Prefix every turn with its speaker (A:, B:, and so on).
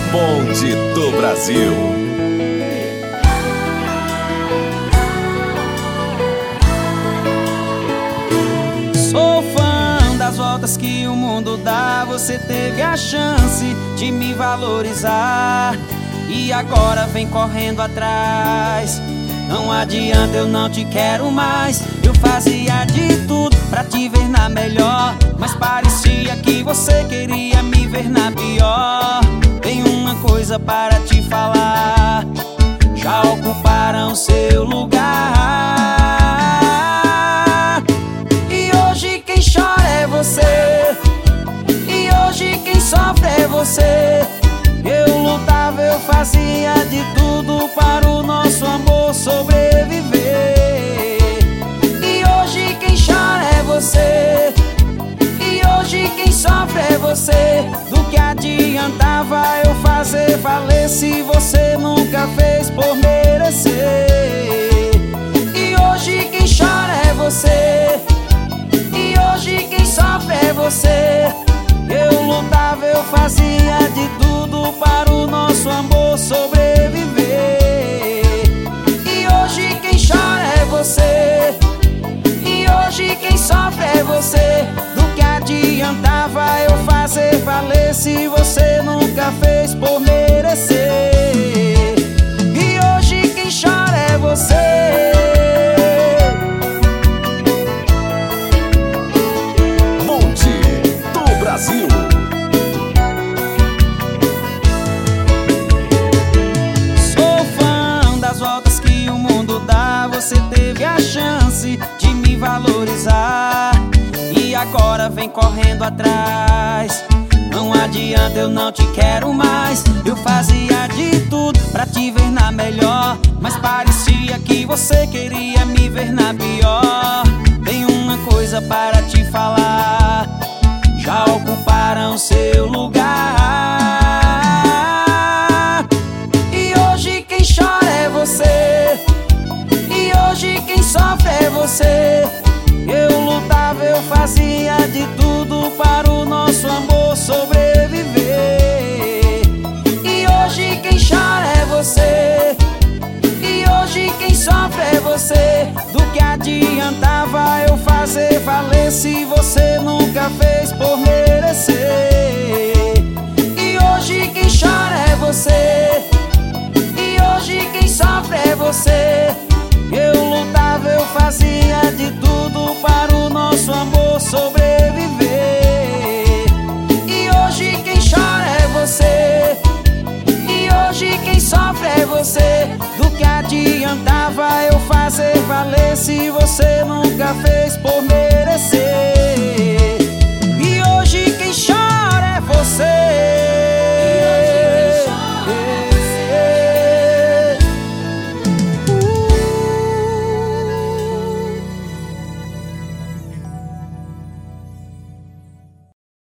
A: Bonde do Brasil.
B: Sou fã das voltas que o mundo dá. Você teve a chance de me valorizar e agora vem correndo atrás. Não adianta, eu não te quero mais. Eu fazia de tudo pra te ver na melhor, mas parecia que você queria me ver na pior. Tem uma coisa para te falar: já ocuparam seu lugar. E hoje quem chora é você, e hoje quem sofre é você. Eu lutava, eu fazia de tudo para o nosso amor sobreviver. E hoje quem chora é você, e hoje quem sofre é você. Do que adiantava eu fazer valer se você nunca fez por merecer? E hoje quem chora é você, e hoje quem sofre é você. Eu lutava, eu fazia de tudo para o nosso amor sobreviver. E hoje quem chora é você, e hoje quem sofre é você. Do que adiantava eu fazer valer se você nunca fez por merecer? E hoje quem chora é você.
A: Bonde do Brasil.
B: Sou fã das voltas que o mundo dá. Você teve a chance de me valorizar e agora vem correndo atrás. Não adianta, eu não te quero mais. Eu fazia de tudo pra te ver na melhor, mas parecia que você queria me ver na pior. Tem uma coisa para te falar: já ocuparam seu lugar. E hoje quem chora é você, e hoje quem sofre é você. Eu lutava, eu fazia de tudo para o nosso amor sobreviver. E hoje quem chora é você, e hoje quem sofre é você. Do que adiantava eu fazer valer se você nunca fez por merecer? E hoje quem chora é você, e hoje quem sofre é você. Eu lutava, eu fazia de tudo para o nosso amor sobreviver. E hoje quem chora é você, e hoje quem sofre é você. Do que adiantava eu fazer valer se você nunca fez por merecer?